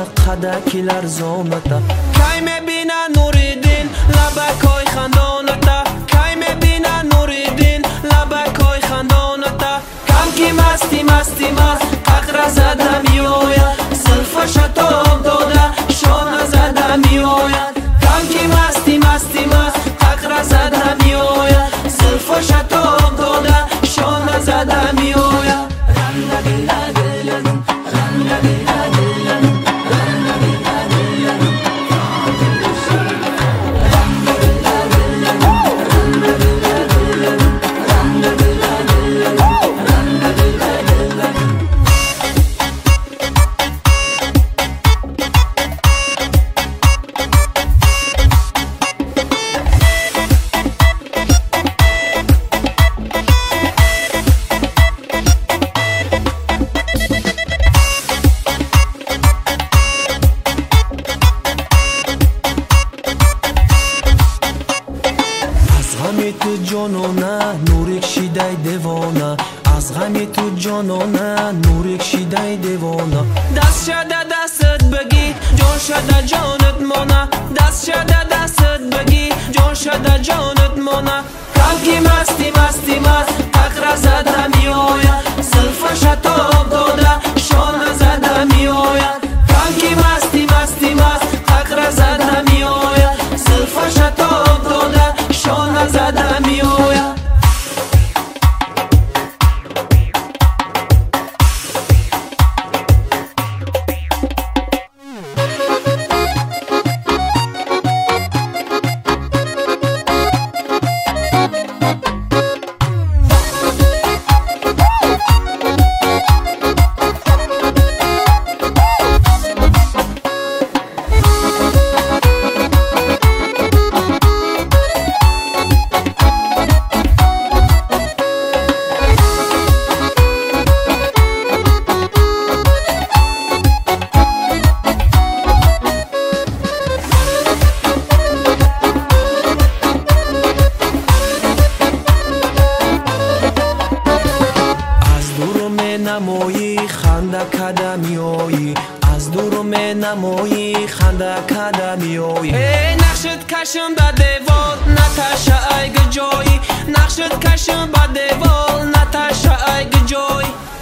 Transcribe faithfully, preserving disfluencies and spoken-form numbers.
قدکی لرزانتا کی میبینه نوریدین لبکای خندانتا کی میبینه نوریدین لبکای خندانتا کم کی مستی مستی مست ققر زده میآید زلف شتاب داده شانه زده میآید کم کی مستی مستی مست ققر زده میآید زلف شتاب داده شانه زده میآید غمی تو جانانه نور کشیده دیوانه از غمی تو جانانه نور کشیده دیوانه دست شده دستت بگی جان شده جانت مانه دست شده دستت بگی جان شده جانت مانه کم کی مستی مستی مست ققر زده میآید زلف شتاب داده شانه زده میآید کم کی مستی مستی مست ققر زده میآید زلف شتاب داده شانه زده میآید نمایی خنده کده میایی از دور می نمایی خنده کده میایی ای نقشت کشم به دیوال نتشه ایگ جایی نقشت کشم به دیوال نتشه ایگ جایی